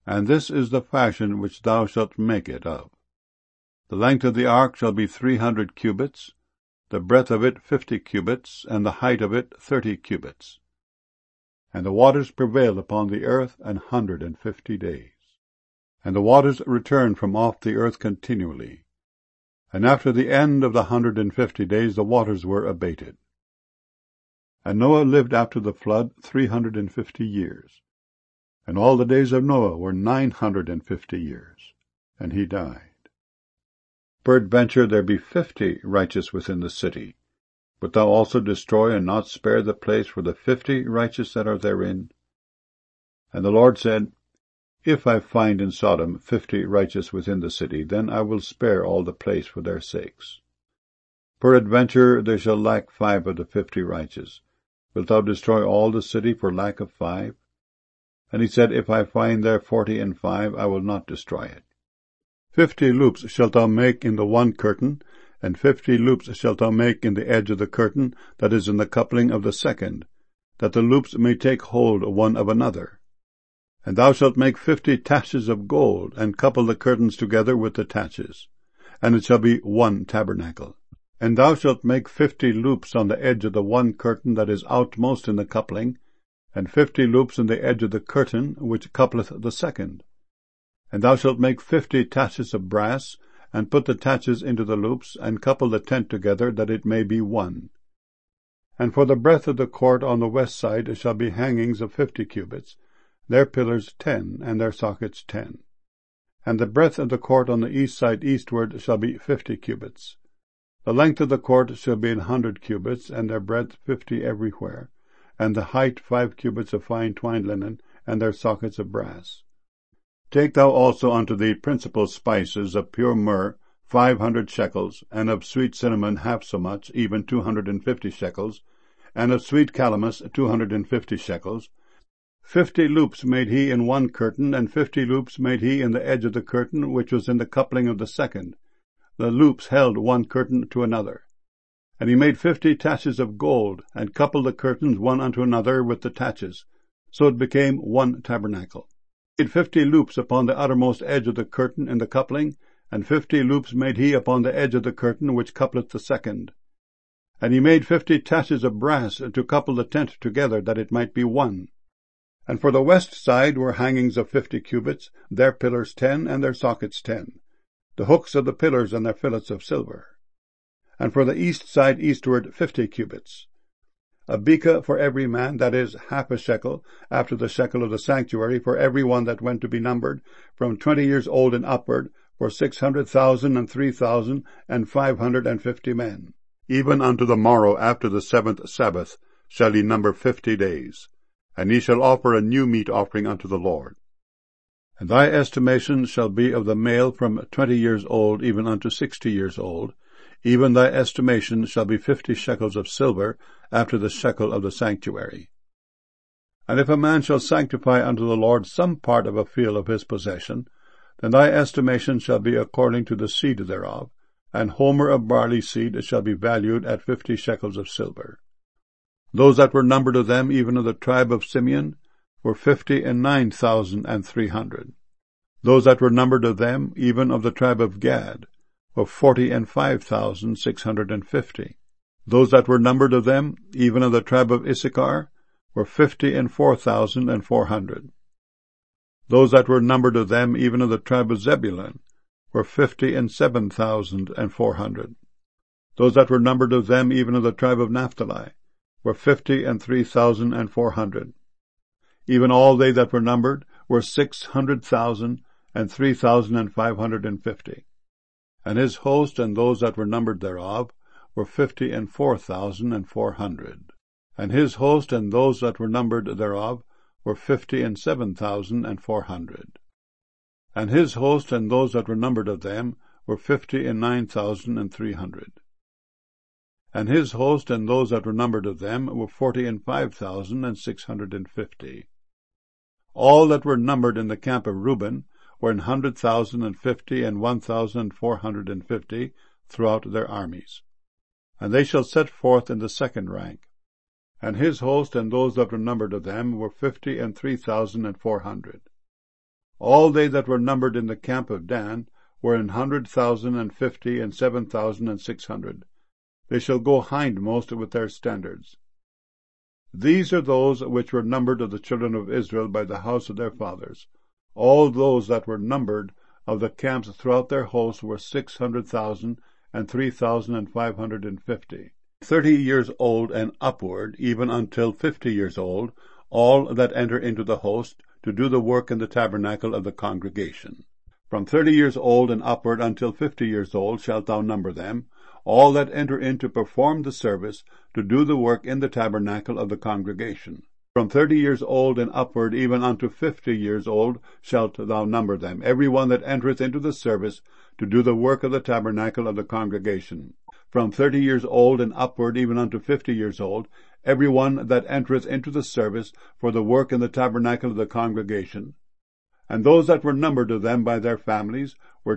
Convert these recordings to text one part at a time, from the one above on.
And this is the fashion which thou shalt make it of. The length of the ark shall be 300 cubits, the breadth of it 50 cubits, and the height of it 30 cubits. And the waters prevailed upon the earth 150 days. And the waters returned from off the earth continually. And after the end of the 150 days the waters were abated. And Noah lived after the flood 350 years. And all the days of Noah were 950 years. And he died. Peradventure there be 50 righteous within the city. Wilt thou also destroy and not spare the place for the 50 righteous that are therein? And the Lord said, If I find in Sodom 50 righteous within the city, then I will spare all the place for their sakes. Peradventure there shall lack 5 of the 50 righteous. Wilt thou destroy all the city for lack of 5? And he said, If I find there 40 and 5, I will not destroy it. 50 loops shalt thou make in the one curtain, and 50 loops shalt thou make in the edge of the curtain that is in the coupling of the second, that the loops may take hold one of another. And thou shalt make 50 taches of gold, and couple the curtains together with the taches, and it shall be one tabernacle. And thou shalt make 50 loops on the edge of the one curtain that is outmost in the coupling, and 50 loops in the edge of the curtain which coupleth the second. And thou shalt make 50 taches of brass, and put the taches into the loops, and couple the tent together, that it may be one. And for the breadth of the court on the west side shall be hangings of 50 cubits, their pillars 10, and their sockets 10. And the breadth of the court on the east side eastward shall be 50 cubits. The length of the court shall be 100 cubits, and their breadth 50 everywhere, and the height 5 cubits of fine twined linen, and their sockets of brass. Take thou also unto thee principal spices of pure myrrh 500 shekels, and of sweet cinnamon half so much, even 250 shekels, and of sweet calamus 250 shekels. 50 loops made he in one curtain, and 50 loops made he in the edge of the curtain which was in the coupling of the second. The loops held one curtain to another. And he made 50 taches of gold, and coupled the curtains one unto another with the taches. So it became one tabernacle. He made 50 loops upon the uttermost edge of the curtain in the coupling, and 50 loops made he upon the edge of the curtain which coupleth the second. And he made 50 taches of brass to couple the tent together, that it might be one. And for the west side were hangings of 50 cubits, their pillars 10, and their sockets 10, the hooks of the pillars and their fillets of silver. And for the east side eastward 50 cubits. A beka for every man, that is, half a shekel, after the shekel of the sanctuary, for every one that went to be numbered, from 20 years old and upward, for 600,000 and 3,000 and 550 men. Even unto the morrow after the 7th Sabbath shall ye number 50 days, and ye shall offer a new meat offering unto the Lord. And thy estimation shall be of the male from 20 years old even unto 60 years old. Even thy estimation shall be 50 shekels of silver, after the shekel of the sanctuary. And if a man shall sanctify unto the Lord some part of a field of his possession, then thy estimation shall be according to the seed thereof, and homer of barley seed shall be valued at 50 shekels of silver. Those that were numbered of them, even of the tribe of Simeon, were 59,300. Those that were numbered of them, even of the tribe of Gad, were 45,650. Those that were numbered of them, even of the tribe of Issachar, were 54,400. Those that were numbered of them, even of the tribe of Zebulun, were 57,400. Those that were numbered of them, even of the tribe of Naphtali, were 53,400. Even all they that were numbered were 600,003,550. And his host and those that were numbered thereof were 54,400. And his host and those that were numbered thereof were 57,400. And his host and those that were numbered of them were 59,300. And his host and those that were numbered of them were 45,650. All that were numbered in the camp of Reuben were 100,050 and 1,450 throughout their armies. And they shall set forth in the second rank. And his host and those that were numbered of them were 53,400. All they that were numbered in the camp of Dan were 100,050 and 7,600. They shall go hindmost with their standards. These are those which were numbered of the children of Israel by the house of their fathers. All those that were numbered of the camps throughout their hosts were 600,000 and 3,550. 30 years old and upward, even until 50 years old, all that enter into the host, to do the work in the tabernacle of the congregation. From 30 years old and upward until 50 years old shalt thou number them, all that enter in to perform the service, to do the work in the tabernacle of the congregation. From 30 years old and upward, even unto 50 years old, shalt thou number them, every one that entereth into the service, to do the work of the tabernacle of the congregation. From 30 years old and upward, even unto 50 years old, every one that entereth into the service for the work in the tabernacle of the congregation. And those that were numbered of them by their families were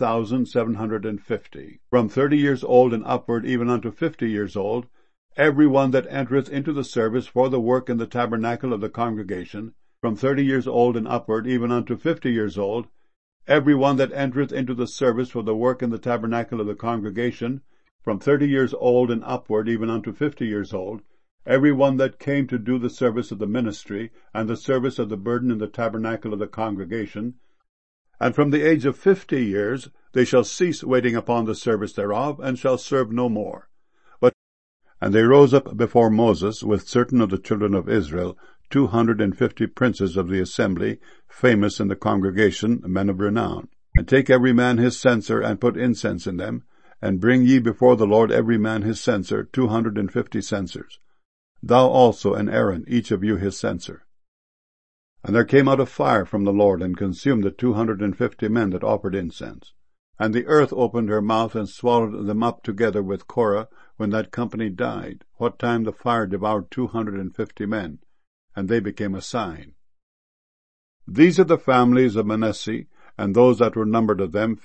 2,750. From 30 years old and upward, even unto 50 years old, every one that entereth into the service for the work in the tabernacle of the congregation. From 30 years old and upward, even unto 50 years old, every one that entereth into the service for the work in the tabernacle of the congregation. From 30 years old and upward, even unto 50 years old, every one that came to do the service of the ministry, and the service of the burden in the tabernacle of the congregation. And from the age of 50 years they shall cease waiting upon the service thereof, and shall serve no more. And they rose up before Moses with certain of the children of Israel, 250 princes of the assembly, famous in the congregation, men of renown. And take every man his censer, and put incense in them, and bring ye before the Lord every man his censer, 250 censers. Thou also and Aaron, each of you his censer. And there came out a fire from the Lord, and consumed the 250 men that offered incense. And the earth opened her mouth, and swallowed them up together with Korah, when that company died, what time the fire devoured 250 men, and they became a sign. These are the families of Manasseh, and those that were numbered of them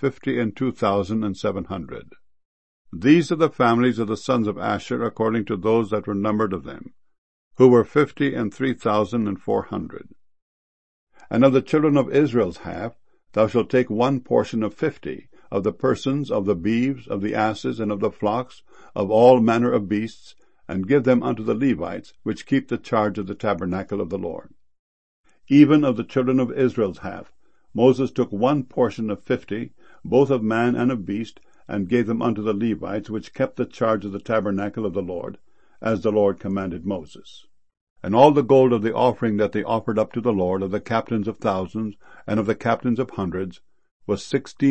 52,700. These are the families of the sons of Asher, according to those that were numbered of them, who were 53,400. And of the children of Israel's half, thou shalt take one portion of 50, of the persons, of the beeves, of the asses, and of the flocks, of all manner of beasts, and give them unto the Levites, which keep the charge of the tabernacle of the Lord. Even of the children of Israel's half, Moses took one portion of 50, both of man and of beast, and gave them unto the Levites, which kept the charge of the tabernacle of the Lord, as the Lord commanded Moses. And all the gold of the offering that they offered up to the Lord, of the captains of thousands, and of the captains of hundreds, was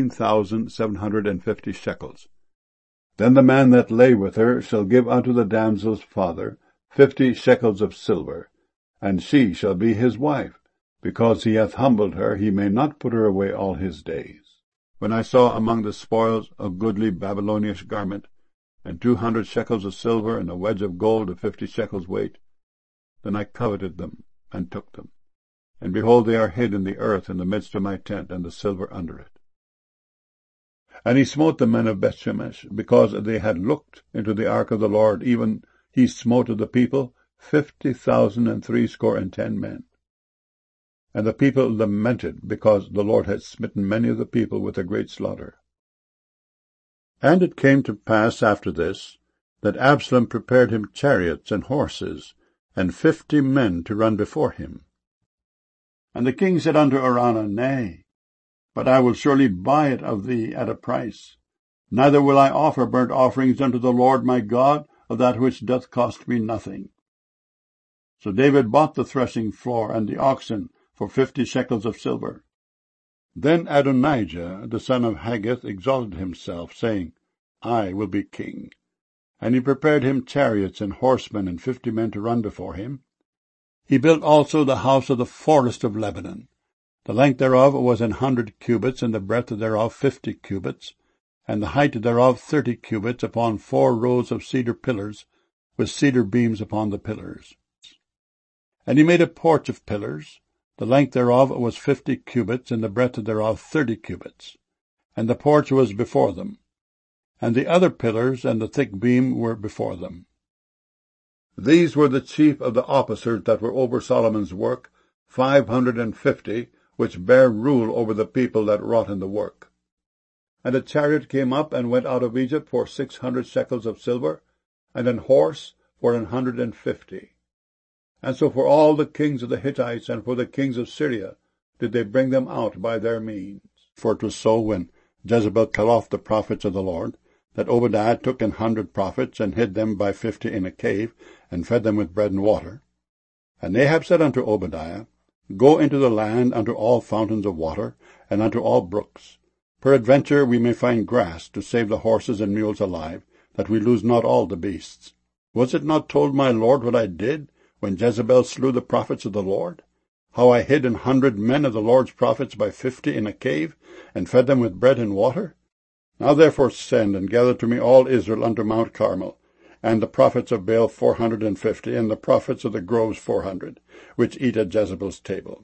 16,750 shekels. Then the man that lay with her shall give unto the damsel's father 50 shekels of silver, and she shall be his wife. Because he hath humbled her, he may not put her away all his days. When I saw among the spoils a goodly Babylonish garment, and 200 shekels of silver, and a wedge of gold of 50 shekels weight, then I coveted them, and took them. And behold, they are hid in the earth in the midst of my tent, and the silver under it. And he smote the men of Bethshemesh, because they had looked into the ark of the Lord, even he smote of the people 50,010 men. And the people lamented, because the Lord had smitten many of the people with a great slaughter. And it came to pass after this, that Absalom prepared him chariots and horses, and 50 men to run before him. And the king said unto Araunah, Nay, but I will surely buy it of thee at a price. Neither will I offer burnt offerings unto the Lord my God of that which doth cost me nothing. So David bought the threshing floor and the oxen for 50 shekels of silver. Then Adonijah, the son of Haggith, exalted himself, saying, I will be king. And he prepared him chariots and horsemen and 50 men to run before him. He built also the house of the forest of Lebanon. The length thereof was 100 cubits, and the breadth thereof 50 cubits, and the height thereof 30 cubits, upon 4 rows of cedar pillars, with cedar beams upon the pillars. And he made a porch of pillars. The length thereof was 50 cubits, and the breadth thereof 30 cubits. And the porch was before them. And the other pillars and the thick beam were before them. These were the chief of the officers that were over Solomon's work, 550, which bare rule over the people that wrought in the work. And a chariot came up and went out of Egypt for 600 shekels of silver, and an horse for 150. And so for all the kings of the Hittites and for the kings of Syria did they bring them out by their means. For it was so when Jezebel cut off the prophets of the Lord, that Obadiah took 100 prophets, and hid them by 50 in a cave, and fed them with bread and water. And Ahab said unto Obadiah, Go into the land unto all fountains of water, and unto all brooks. Peradventure we may find grass to save the horses and mules alive, that we lose not all the beasts. Was it not told my lord what I did, when Jezebel slew the prophets of the Lord? How I hid 100 men of the Lord's prophets by 50 in a cave, and fed them with bread and water? Now therefore send, and gather to me all Israel unto Mount Carmel, and the prophets of Baal 450, and the prophets of the groves 400, which eat at Jezebel's table.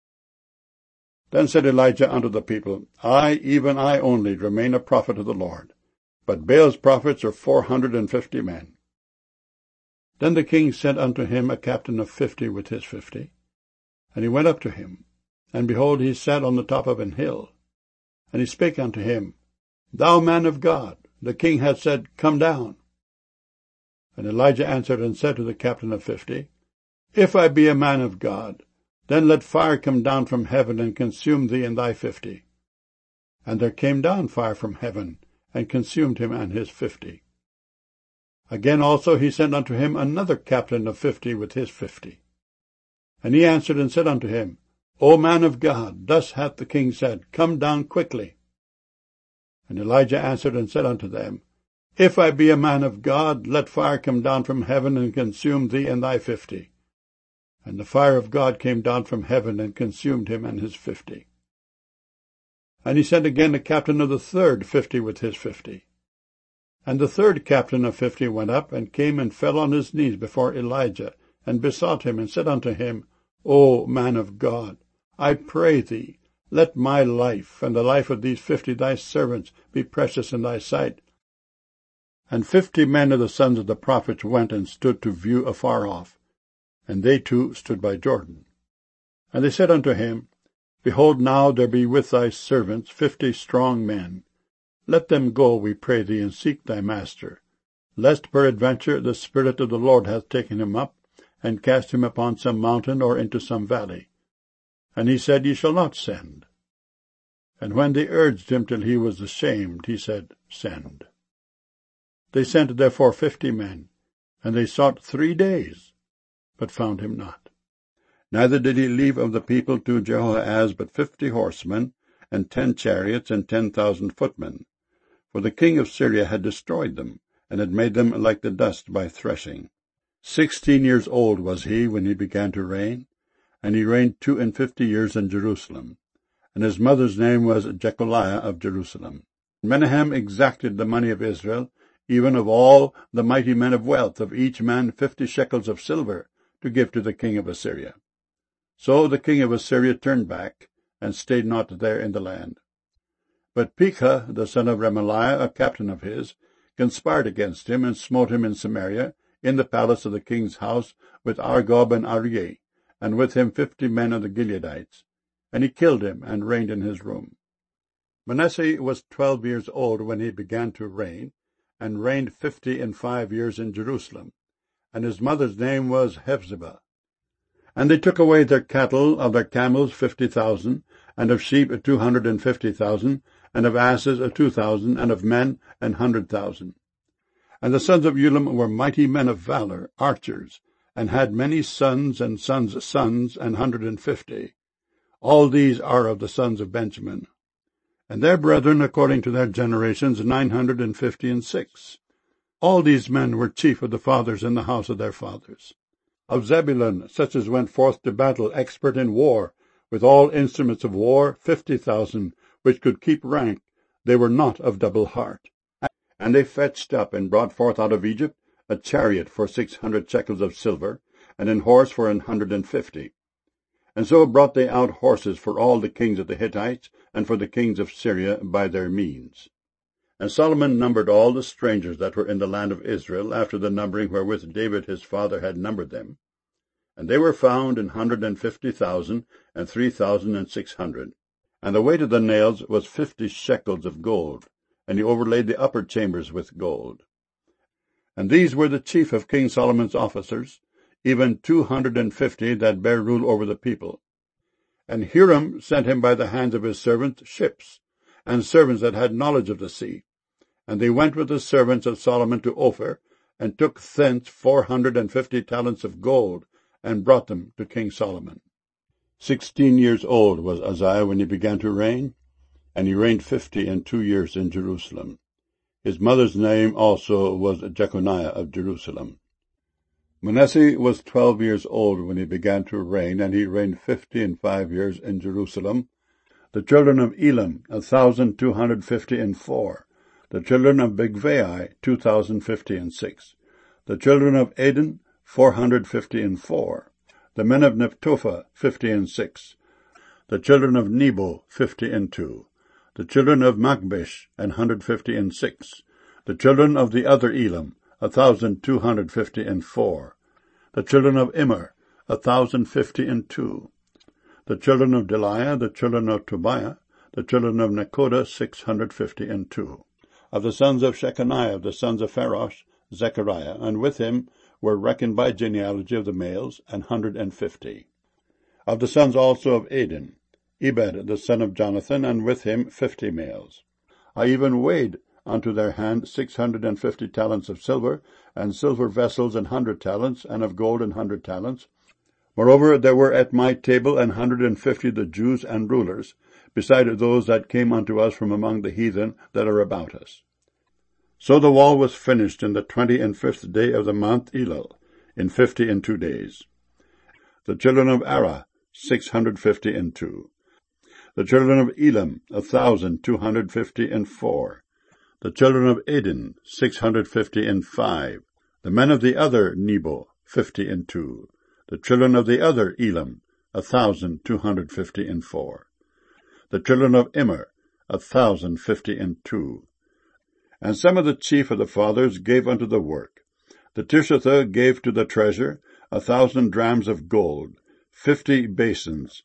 Then said Elijah unto the people, I, even I only, remain a prophet of the Lord, but Baal's prophets are 450 men. Then the king sent unto him a captain of 50 with his 50. And he went up to him, and behold, he sat on the top of an hill. And he spake unto him, Thou man of God, the king hath said, Come down. And Elijah answered and said to the captain of 50, If I be a man of God, then let fire come down from heaven, and consume thee and thy 50. And there came down fire from heaven, and consumed him and his 50. Again also he sent unto him another captain of 50 with his 50. And he answered and said unto him, O man of God, thus hath the king said, Come down quickly. And Elijah answered and said unto them, If I be a man of God, let fire come down from heaven, and consume thee and thy 50. And the fire of God came down from heaven, and consumed him and his 50. And he sent again the captain of the third 50 with his 50. And the third captain of 50 went up, and came and fell on his knees before Elijah, and besought him, and said unto him, O man of God, I pray thee, let my life, and the life of these 50 thy servants, be precious in thy sight. And 50 men of the sons of the prophets went and stood to view afar off, and they too stood by Jordan. And they said unto him, Behold, now there be with thy servants 50 strong men. Let them go, we pray thee, and seek thy master, lest peradventure the Spirit of the Lord hath taken him up, and cast him upon some mountain or into some valley. And he said, Ye shall not send. And when they urged him till he was ashamed, he said, Send. They sent therefore 50 men, and they sought 3 days, but found him not. Neither did he leave of the people to Jehoahaz but 50 horsemen, and 10 chariots, and 10,000 footmen. For the king of Syria had destroyed them, and had made them like the dust by threshing. 16 years old was he when he began to reign, and he reigned 52 years in Jerusalem. And his mother's name was Jecholiah of Jerusalem. Menahem exacted the money of Israel, even of all the mighty men of wealth, of each man 50 shekels of silver, to give to the king of Assyria. So the king of Assyria turned back, and stayed not there in the land. But Pekah, the son of Remaliah, a captain of his, conspired against him, and smote him in Samaria, in the palace of the king's house, with Argob and Arieh, and with him 50 men of the Gileadites. And he killed him, and reigned in his room. Manasseh was 12 years old when he began to reign, and reigned 55 years in Jerusalem. And his mother's name was Hephzibah. And they took away their cattle, of their camels 50,000, and of sheep 250,000, and of asses 2,000, and of men 100,000. And the sons of Ulam were mighty men of valor, archers, and had many sons and sons' sons, 150. All these are of the sons of Benjamin. And their brethren, according to their generations, 956. All these men were chief of the fathers in the house of their fathers. Of Zebulun, such as went forth to battle, expert in war, with all instruments of war, 50,000, which could keep rank, they were not of double heart. And they fetched up and brought forth out of Egypt a chariot for 600 shekels of silver, and an horse for 150. And so brought they out horses for all the kings of the Hittites, and for the kings of Syria by their means. And Solomon numbered all the strangers that were in the land of Israel, after the numbering wherewith David his father had numbered them. And they were found 150,000, and 3,600. And the weight of the nails was 50 shekels of gold, and he overlaid the upper chambers with gold. And these were the chief of King Solomon's officers, even 250 that bare rule over the people. And Hiram sent him by the hands of his servants ships, and servants that had knowledge of the sea. And they went with the servants of Solomon to Ophir, and took thence 450 talents of gold, and brought them to King Solomon. 16 years old was Uzziah when he began to reign, and he reigned 52 years in Jerusalem. His mother's name also was Jeconiah of Jerusalem. Manasseh was 12 years old when he began to reign, and he reigned 55 years in Jerusalem. The children of Elam, 1,254. The children of Bigvai, 2,056. The children of Aden, 454. The men of Neptophah, 56. The children of Nebo, 52. The children of Machbesh, 156. The children of the other Elam, 1,254. The children of Immer, 1,052. The children of Deliah, the children of Tobiah, the children of Nekoda, 652. Of the sons of Shechaniah, of the sons of Pharosh, Zechariah, and with him were reckoned by genealogy of the males 150. Of the sons also of Aden, Ebed the son of Jonathan, and with him 50 males. I even weighed unto their hand 650 talents of silver, and silver vessels 100 talents, and of gold 100 talents. Moreover, there were at my table 150 the Jews and rulers, beside those that came unto us from among the heathen that are about us. So the wall was finished in the 25th day of the month Elul, in 52 days. The children of Arah, 652. The children of Elam, 1,254. The children of Aden, 655. The men of the other Nebo, 52. The children of the other Elam, 1,254. The children of Immer, 1,052. And some of the chief of the fathers gave unto the work. The Tishatha gave to the treasure 1,000 drams of gold, 50 basins,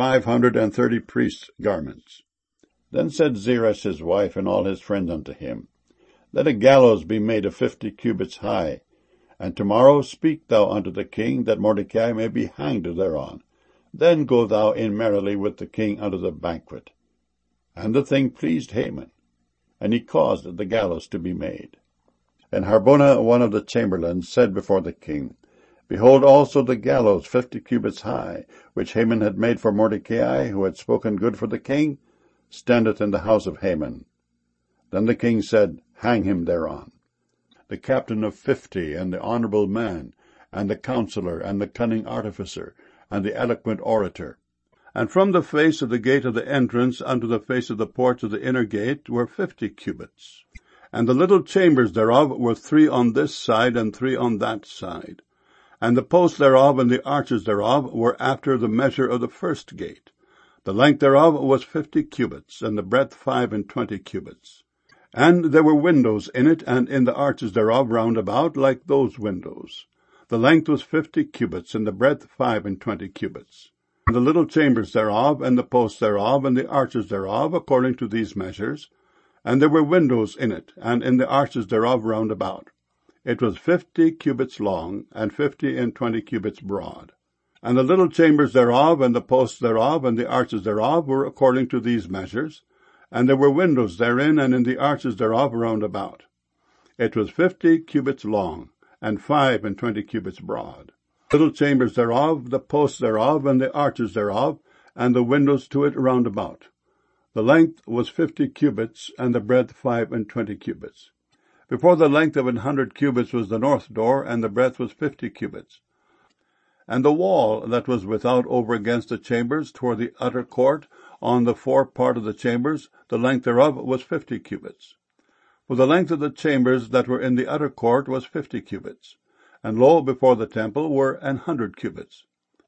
530 priests' garments. Then said Zeresh his wife and all his friends unto him, Let a gallows be made of 50 cubits high, and tomorrow speak thou unto the king, that Mordecai may be hanged thereon. Then go thou in merrily with the king unto the banquet. And the thing pleased Haman, and he caused the gallows to be made. And Harbona, one of the chamberlains, said before the king, Behold also the gallows 50 cubits high, which Haman had made for Mordecai, who had spoken good for the king, standeth in the house of Haman. Then the king said, Hang him thereon. The captain of 50, and the honorable man, and the counselor, and the cunning artificer, and the eloquent orator. And from the face of the gate of the entrance unto the face of the porch of the inner gate were 50 cubits. And the little chambers thereof were 3 on this side, and 3 on that side. And the posts thereof and the arches thereof were after the measure of the first gate. The length thereof was 50 cubits, and the breadth 25 cubits. And there were windows in it, and in the arches thereof round about, like those windows. The length was 50 cubits, and the breadth 25 cubits. And the little chambers thereof, and the posts thereof, and the arches thereof, according to these measures. And there were windows in it, and in the arches thereof round about. It was 50 cubits long, and 20 cubits broad. And the little chambers thereof, and the posts thereof, and the arches thereof were according to these measures. And there were windows therein, and in the arches thereof round about. It was 50 cubits long, and 20 cubits broad. Little chambers thereof, the posts thereof, and the arches thereof, and the windows to it round about. The length was 50 cubits, and the breadth 20 cubits. Before the length of 100 cubits was the north door, and the breadth was 50 cubits. And the wall that was without over against the chambers toward the utter court, on the fore part of the chambers, the length thereof was 50 cubits. For the length of the chambers that were in the utter court was 50 cubits. And lo, before the temple were 100 cubits.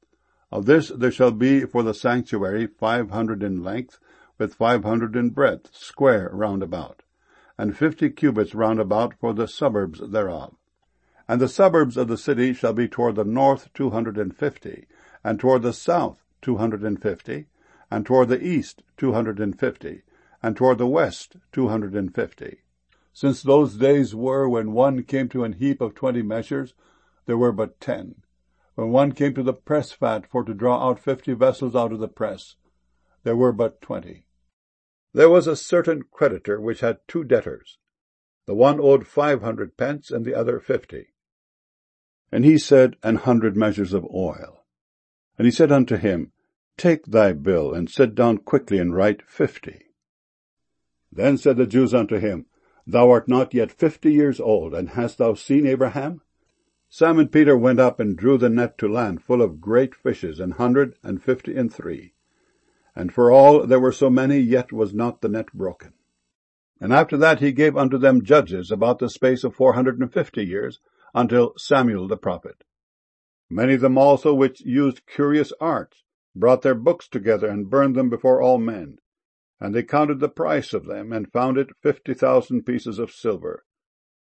Of this there shall be for the sanctuary 500 in length, with 500 in breadth, square round about, and 50 cubits round about for the suburbs thereof. And the suburbs of the city shall be toward the north 250, and toward the south 250, and toward the east 250, and toward the west 250. Since those days were when one came to an heap of 20 measures, there were but 10. When one came to the press fat for to draw out 50 vessels out of the press, there were but 20. There was a certain creditor which had 2 debtors. The one owed 500 pence, and the other 50. And he said, 100 measures of oil. And he said unto him, Take thy bill, and sit down quickly, and write 50. Then said the Jews unto him, Thou art not yet 50 years old, and hast thou seen Abraham? Simon Peter went up and drew the net to land full of great fishes, 153. And for all there were so many, yet was not the net broken. And after that he gave unto them judges about the space of 450 years, until Samuel the prophet. Many of them also which used curious arts brought their books together, and burned them before all men. And they counted the price of them, and found it 50,000 pieces of silver.